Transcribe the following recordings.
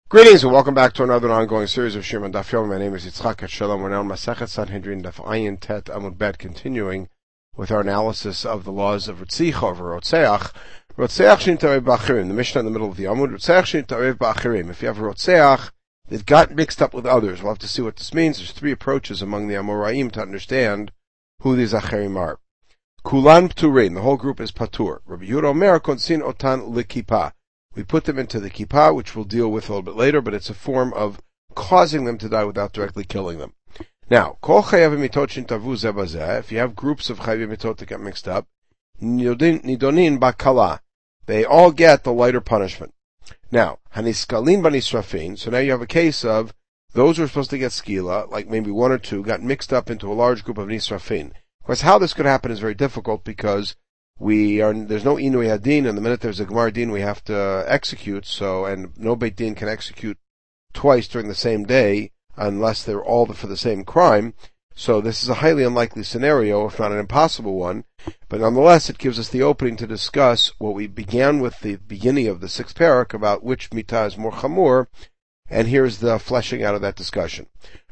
Greetings and welcome back to another ongoing series of Shirman Daf Yomi. My name is Yitzchak Shalom. We're now on Masechet Sanhedrin Daf Ayin Tet Amud Bet, continuing with our analysis of the laws of Ritzicha over Rotzeach. Rotzeach Shin Tarev B'Achirim. The Mishnah in the middle of the Amud. Rotzeach Shin Tarev B'Achirim. If you have a Rotzeach that got mixed up with others, we'll have to see what this means. There's three approaches among the Amoraim to understand who these Achirim are. Kulan Pturin. The whole group is Patur. Rabbi Yehuda Omer Konsin Otan L'Kippah. We put them into the kippah, which we'll deal with a little bit later, but it's a form of causing them to die without directly killing them. Now, kol chayavim mitot shintavu zeh bazeh, if you have groups of chayavim mitot that get mixed up, nidonin bakala, they all get the lighter punishment. Now, haniskalin banisrafin, so now you have a case of those who are supposed to get skila, like maybe one or two, got mixed up into a large group of nisrafin. Of course, how this could happen is very difficult because there's no Inui Hadin, and the minute there's a Gemar Din we have to execute, and no Beit Din can execute twice during the same day unless they're all for the same crime. So this is a highly unlikely scenario, if not an impossible one, but nonetheless it gives us the opening to discuss what we began with the beginning of the sixth parak about which mitah is more chamur, and here's the fleshing out of that discussion.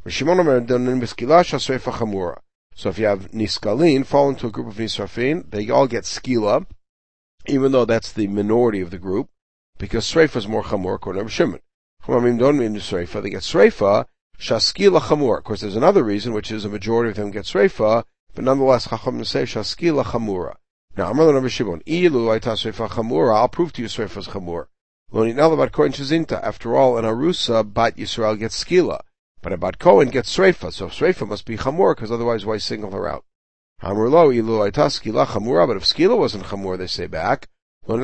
So if you have niskalin fall into a group of nisrafin, they all get skila, even though that's the minority of the group, because sreifa is more chamor, according to Shimon. Chamamim don't mean sreifa, they get sreifa, shaskila chamor. Of course, there's another reason, which is a majority of them get sreifa, but nonetheless, chacham say shaskila chamura. Now, Amar Rabbi Shimon, ilu aita sreifa chamura, I'll prove to you sreifa is chamur. Lo nitnala bat kohen shazinta. After all, an arusa bat Yisrael gets skila. But a bat Kohen gets sreifa, so sreifa must be chamur, because otherwise why single her out? Hamur lo ilu aita skila chamura, but if skila wasn't chamur, they say back, two of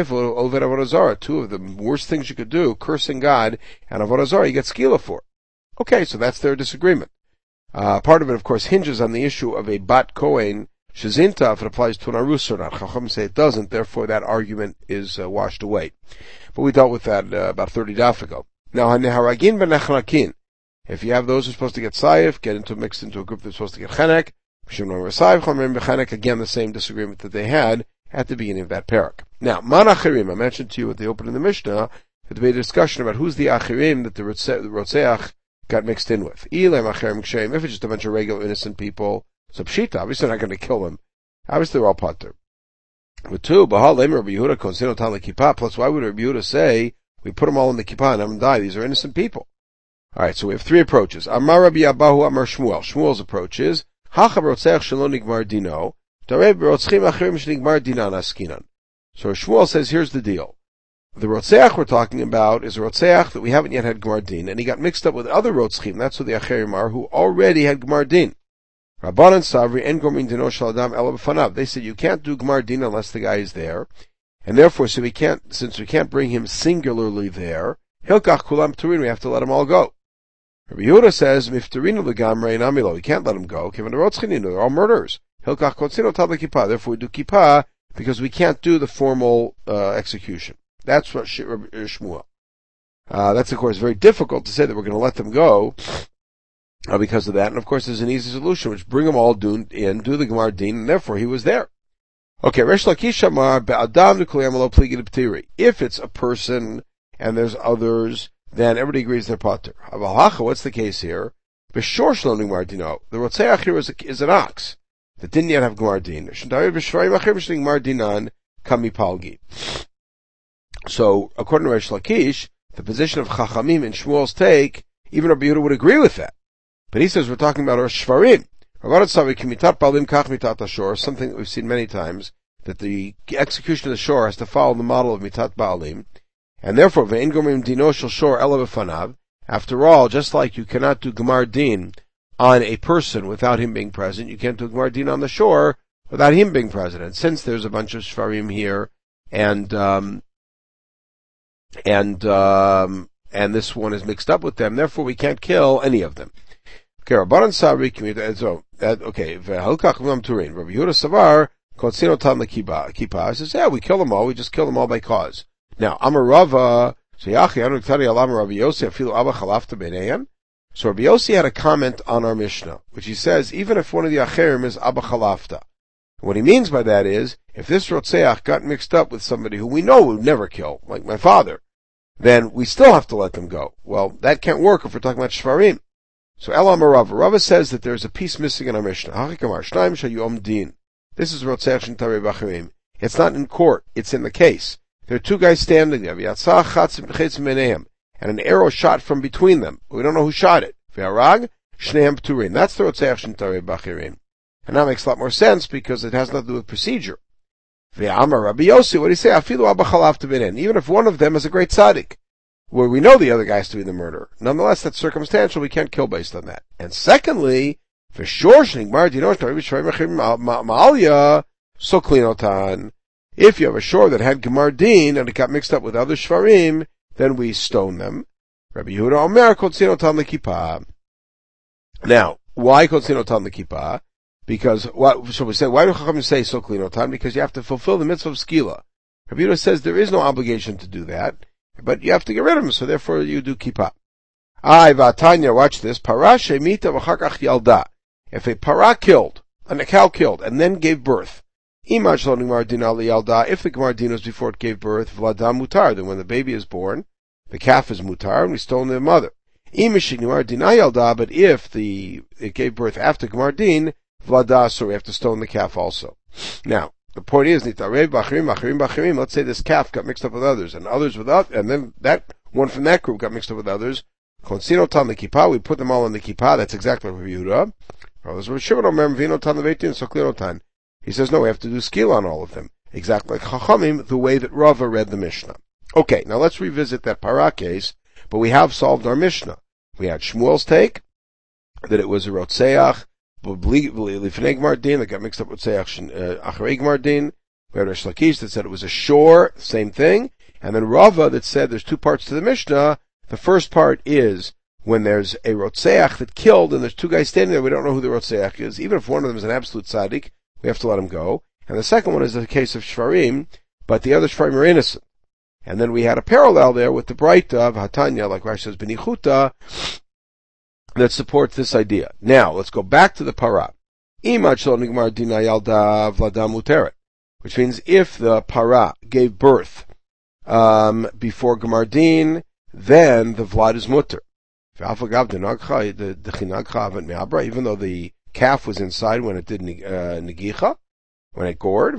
the worst things you could do, cursing God and avodah zarah, you get skila for. Okay, so that's their disagreement. Part of it, of course, hinges on the issue of a bat Kohen shazinta, if it applies to an arus or not. Chacham say it doesn't, therefore that argument is washed away. But we dealt with that about 30 daf ago. Now, haneharagin v'nechnakin. If you have those who are supposed to get saif, mixed into a group that's supposed to get chenek, again the same disagreement that they had at the beginning of that parak. Now, man achirim, I mentioned to you at the opening of the Mishnah, that there be a discussion about who's the achirim that the Rotzeach got mixed in with. If it's just a bunch of regular innocent people, so pshita, obviously they're not going to kill them. Obviously they're all patur. But two, plus why would Rabbi Yehuda say, we put them all in the kippah and have them die? These are innocent people. Alright, so we have three approaches. Amar Rabbi Abahu Amar Shmuel. Shmuel's approach is, Hacha b'rotzeach shelo nigmar dino, darei b'rotzchim achirim shenigmar dinan askinan. So Shmuel says, here's the deal. The Rotzeach we're talking about is a Rotzeach that we haven't yet had Gemar Din, and he got mixed up with other Rotzchim, that's who the Achirim are, who already had Gemar Din. Rabbanan Savri en gomin dino shel adam ela b'fanav. They said you can't do Gemar Din unless the guy is there, and therefore, since we can't bring him singularly there, Hilkach kulam pturin, we have to let them all go. Rabbi Yehuda says, Miftarinu legamrei namilo, we can't let them go, Kivin Rotzchininu, they're all murderers. Hilkach kotzino tad lekippah, therefore we do kippah, because we can't do the formal execution. That's what Shmuel. That's of course very difficult to say that we're going to let them go because of that. And of course there's an easy solution, which bring them all do the Gemar Din, and therefore he was there. Okay, Resh Lakish Amar be'adam n'kol yamalo pligi d'ptiri. If it's a person and there's others, then everybody agrees they're pater. Avalacha, what's the case here? B'shor shlo Gemar Dino. The Rotzeach here is an ox that didn't yet have Gemar Din. So, according to Resh Lakish, the position of Chachamim in Shmuel's take, even Rabbi Yehuda would agree with that. But he says we're talking about our Shvarim. Something that we've seen many times, that the execution of the shor has to follow the model of Mitat Ba'alim, and therefore, Ve'en gomim dino shel shor ela b'fanav. After all, just like you cannot do Gemar Din on a person without him being present, you can't do Gemar Din on the shore without him being present. Since there's a bunch of Shvarim here, and this one is mixed up with them, therefore we can't kill any of them. Okay, Rabbanan Sabri, Halkach V'am Turin. Rabbi Yehuda Savar, Kotzino Tam L'Kippah. Says, yeah, we kill them all, we just kill them all by cause. Now, Amar Rava, so Rabbi Yossi, Afilu Abba Chalafta B'neihem. So Rabbi Yossi had a comment on our Mishnah, which he says, even if one of the Acherim is Abba Chalafta. What he means by that is, if this Rotzeach got mixed up with somebody who we know would never kill, like my father, then we still have to let them go. Well, that can't work if we're talking about Shvarim. So Elam Rava. Rava says that there's a piece missing in our Mishnah. This is Rotzeach Shentare B'Achirim. It's not in court, it's in the case. There are two guys standing there, and an arrow shot from between them. We don't know who shot it. That's the Rotzeach Shentare B'Achirim. And that makes a lot more sense because it has nothing to do with procedure. Rabbi Yossi, what do you say? Even if one of them is a great tzaddik, where we know the other guy is to be the murderer. Nonetheless, that's circumstantial. We can't kill based on that. And secondly, for sure, if you have a shore that had Gemardin and it got mixed up with other Shvarim, then we stone them. Rabbi Yehuda Omer kotzinotan l'kippah. Now, why kotzinotan l'kippah? Because, so we say, why do Chachamim say soklinotan? Because you have to fulfill the mitzvah of skila. Rabbi Yehuda says there is no obligation to do that, but you have to get rid of them, so therefore you do kippah. Vatanya, watch this. Parah shemita v'chakach yalda. If a parah killed, and a cow killed, and then gave birth, imaj lo nigmar din al yalda, if the gemardin was before it gave birth, v'ladam mutar, then when the baby is born, the calf is mutar, and we stone the mother. Imish nigmar din yalda, but if it gave birth after gemardin, v'lada, so we have to stone the calf also. Now, the point is, nitarev b'achirim, achirim b'achirim, let's say this calf got mixed up with others, and others with others, and then that one from that group got mixed up with others, konsinotan the kippah, we put them all in the kippah, that's exactly what Yehuda. He says, no, we have to do skill on all of them. Exactly like Chachamim, the way that Rava read the Mishnah. Okay, now let's revisit that parah case, but we have solved our Mishnah. We had Shmuel's take, that it was a Rotzeach, Lifnei Gmardin, that got mixed up with Rotzeach Acharei Gmardin. We had Resh Lakish that said it was a shore, same thing. And then Rava that said there's two parts to the Mishnah. The first part is when there's a Rotzeach that killed and there's two guys standing there, we don't know who the Rotzeach is. Even if one of them is an absolute tzaddik, we have to let him go. And the second one is the case of Shvarim, but the other Shvarim are innocent. And then we had a parallel there with the Braita of Hatanya, like Rashi says, Benichuta, that supports this idea. Now, let's go back to the parah. Which means if the parah gave birth before Gemardin, then the vlad is mutter. Even though the calf was inside when it did negicha, when it gored,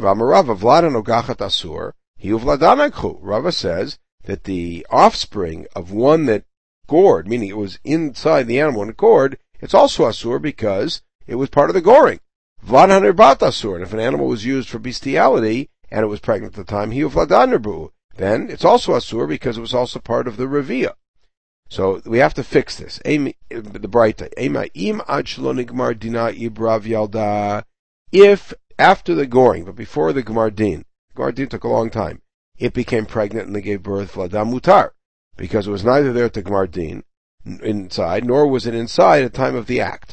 Rava says that the offspring of one that gored, meaning it was inside the animal when it gored, it's also asur because it was part of the goring. Vlad haner bat asur, and if an animal was used for bestiality and it was pregnant at the time, then it's also asur because it was also part of the revia. So we have to fix this. The Braita. If after the goring, but before the Gemardin took a long time, it became pregnant and they gave birth, Vladam Mutar, because it was neither there at the Gemardin inside, nor was it inside at the time of the act.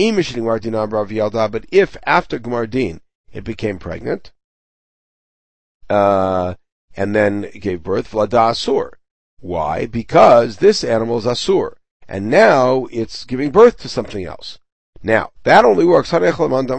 But if after Gemardin it became pregnant, and then it gave birth, Vlada Asur. Why? Because this animal is Asur, and now it's giving birth to something else. Now, that only works, that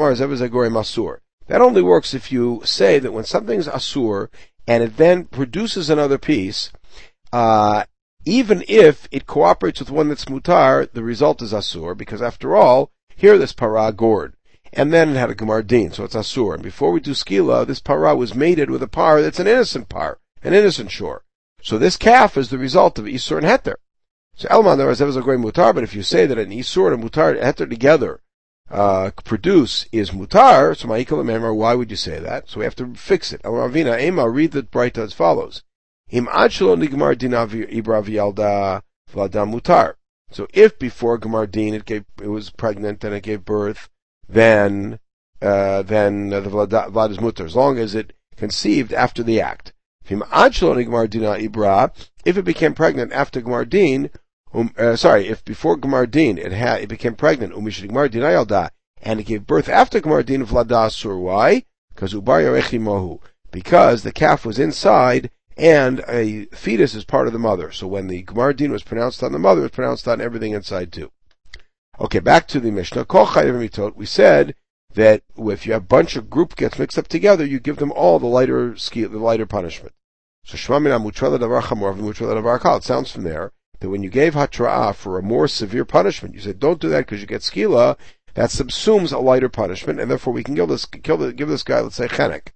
only works if you say that when something's Asur, and it then produces another piece, even if it cooperates with one that's Mutar, the result is Asur, because after all, here this parah gored, and then it had a Gemardin, so it's Asur, and before we do Skila, this parah was mated with a par that's an innocent par, an innocent shore. So this calf is the result of Isur and Heter. So Elman, there is a great Mutar, but if you say that an Isur and a Mutar, Heter together, produce is Mutar, so Ma'ikal Memar, why would you say that? So we have to fix it. El Ravina, Ema, read the Braita as follows. Im Achelo Nigmar Dinav Ibra V'Yalda V'Ladam Mutar. So if before Gemardin it was pregnant and it gave birth, then the Vlad is Mutar, as long as it conceived after the act. If it became pregnant after Gemardin, if before Gemardin it became pregnant, and it gave birth after Gemardin, Vlada Asur. Why? Because the calf was inside, and a fetus is part of the mother. So when the Gemardin was pronounced on the mother, it was pronounced on everything inside too. Okay, back to the Mishnah. We said that if you have a bunch of group gets mixed up together, you give them all the lighter punishment. So Shema mina mutra ledavar chamor v'mutra ledavar kal. It sounds from there that when you gave hatra'ah for a more severe punishment, you said don't do that because you get skila. That subsumes a lighter punishment, and therefore we can give this guy, let's say, chenek.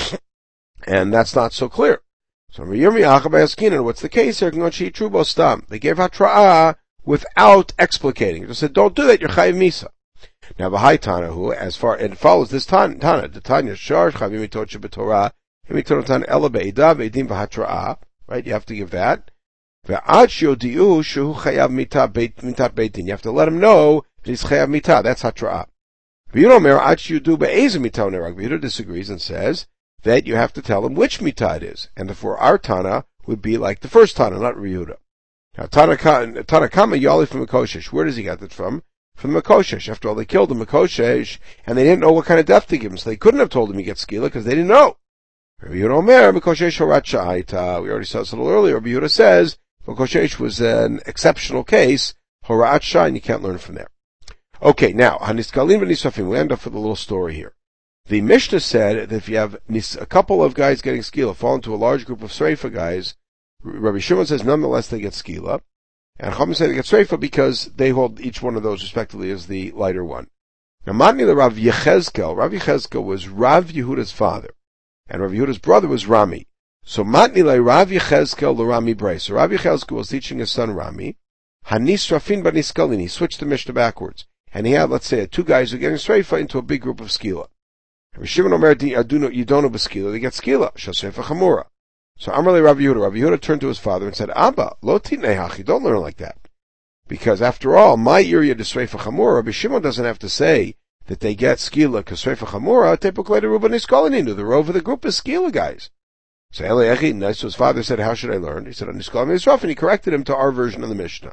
And that's not so clear. So what's the case here? They gave hatra'ah without explicating. They said, don't do that, you're chayiv misa. Now, v'hai tanahu, as far, and it follows this tana, the tanya shar, chavim mitot shebetorah, mitotan ela be'edah, ve'edim v'hatra'ah, right? You have to give that. Ve'ach yodi'u, shehu chayav mitat beitin. You have to let him know that he's chayav mitah. That's hatra'ah. V'yudomer, ach yudu be'ezim mitah nerag. V'yudah disagrees and says that you have to tell him which mitah it is. And therefore our tana would be like the first tana, not Yehuda. Now, Tanakama Yali from Mekoshesh. Where does he get that from? From the Mekoshesh. After all, they killed the Mekoshesh, and they didn't know what kind of death to give him, so they couldn't have told him he gets skila, because they didn't know. We already saw this a little earlier. Rabbi Yehuda says, Mekoshesh was an exceptional case, Horat Shah, and you can't learn from there. Okay, now, Haniskalim v'nisafim, we end up with a little story here. The Mishnah said that if you have a couple of guys getting skila, fall into a large group of Sreifa guys, Rabbi Shimon says nonetheless they get skila, and Chachamim say they get Sreifa because they hold each one of those respectively as the lighter one. Now, Matni the Rav Yechezkel was Rav Yehuda's father, and Rav Yehuda's brother was Rami. So Matni le Rav Yechezkel le Rami Brei. So Rav Yechezkel was teaching his son Rami. Hanisrafin baniskalin. He switched the Mishnah backwards, and he had, let's say, two guys who are getting Sreifa into a big group of skila. Rabbi Shimon Omer Aduno Yidono b'skila. They get skila. Shasreifa chamura. So Amarle Rabbi Yehuda turned to his father and said, Abba, lo titnei hachi, don't learn like that. Because after all, my area to Sreifa Chamura, Rabbi Shimon doesn't have to say that they get skila, because Sreifa Chamura, tepuk leiter ruba niskolinu, the rov of the group is skila guys. So his father said, how should I learn? He said, Niskolim Yisraf, and he corrected him to our version of the Mishnah.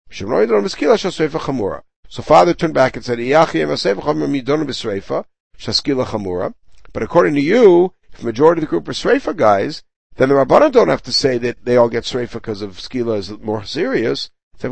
So father turned back and said, but according to you, if the majority of the group are Sreifa guys, then the Rabbanan don't have to say that they all get Sreifa because of skila is more serious.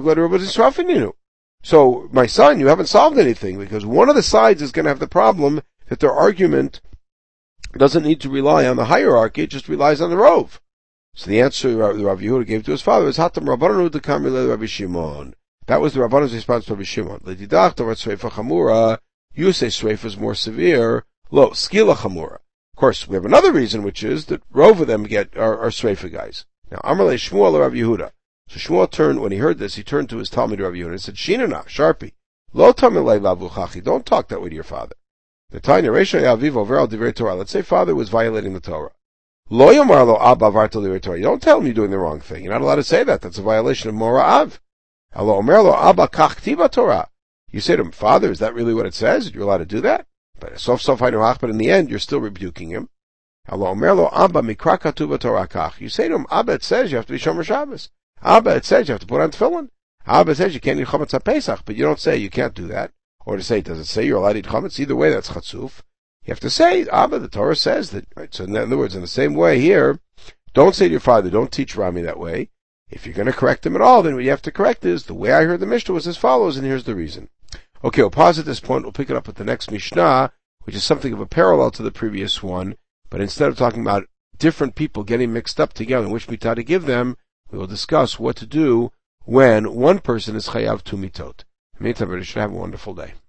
So, my son, you haven't solved anything, because one of the sides is going to have the problem that their argument doesn't need to rely on the hierarchy, it just relies on the rov. So the answer the Rav Yehuda gave to his father is, Hatam Rabbanan Udakam Rabbi Shimon. That was the Rabbanan's response to Rabbi Shimon. L'didach Tavat Sreifa Chamura, you say Sreifa is more severe, lo, skila Chamura. Of course, we have another reason, which is that rov of them are Sreifa guys. Now, Amarle Shmuel Rav Yehuda. So Shmuel turned, when he heard this, he turned to his Talmud Rav Yehuda and said, Shinana, Sharpie, lo tamilei lavu chachi, don't talk that way to your father. The Tanya Reisha Yaviv over al divrei Torah. Let's say father was violating the Torah. Lo yomar lo abba varto divrei Torah. You don't tell him you're doing the wrong thing. You're not allowed to say that. That's a violation of Mora Av. Alo omer lo abba kach ktiva Torah. You say to him, Father, is that really what it says? You're allowed to do that? But in the end, you're still rebuking him. Alo omer lo abba mikra katuva Torah kach. You say to him, Abba, it says you have to be Shomer Shabbos. Abba, it says you have to put on tefillin. Abba, it says you can't eat chametz on Pesach, but you don't say you can't do that. Or to say, does it say you're allowed to eat chametz? Either way, that's chatzuf. You have to say, Abba, the Torah says that. Right? So in other words, in the same way here, don't say to your father, don't teach Rami that way. If you're going to correct him at all, then what you have to correct is, the way I heard the Mishnah was as follows, and here's the reason. Okay, we'll pause at this point. We'll pick it up with the next Mishnah, which is something of a parallel to the previous one, but instead of talking about different people getting mixed up together and which mitah to give them, we will discuss what to do when one person is chayav two mitot. In the meantime, everybody should have a wonderful day.